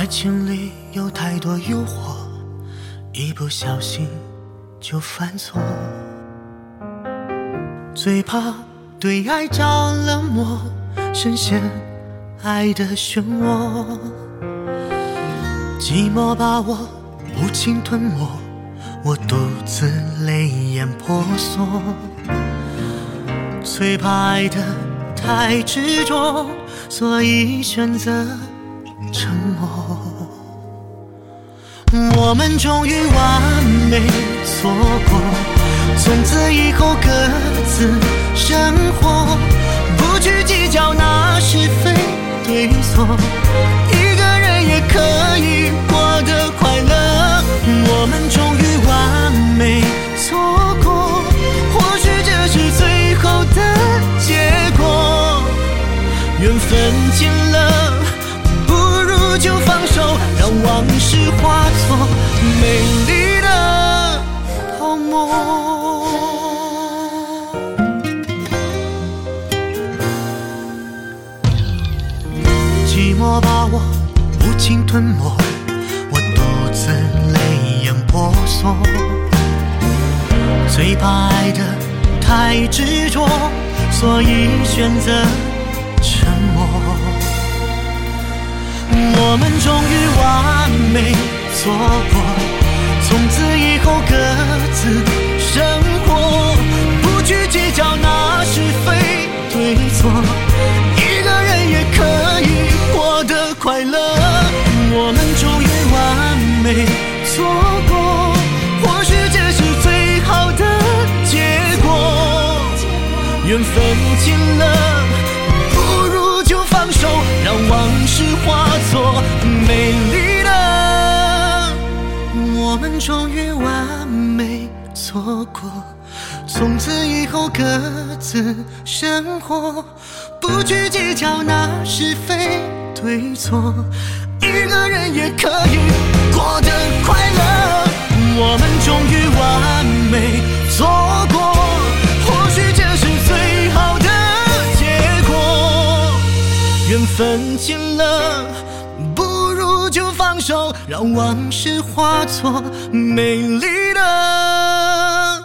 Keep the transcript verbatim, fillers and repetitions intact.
爱情里有太多诱惑，一不小心就犯错，最怕对爱着了魔，深陷爱的漩涡，寂寞把我无情吞没，我独自泪眼婆娑，最怕爱的太执着，所以选择沉默。我们终于完美错过，从此以后各自生活，不去计较那是非对错，一个人也可以过得快乐。我们终于完美错过，或许这是最后的结果，缘分尽了不如就放手，让往事化作美丽的泡沫。寂寞把我无情吞没，我独自泪眼婆娑，最怕爱的太执着，所以选择沉默。我们终于完美错过，从此以后各自生活，不去计较那是非对错，一个人也可以过得快乐。我们终于完美错过，或许这是最好的结果，缘分尽了不如就放手，让往事化作美丽的。我们终于完美错过，从此以后各自生活，不去计较那是非对错，一个人也可以过得快乐。我们终于完美错过，或许这是最好的结果，缘分尽了不如就放手，让往事化作美丽的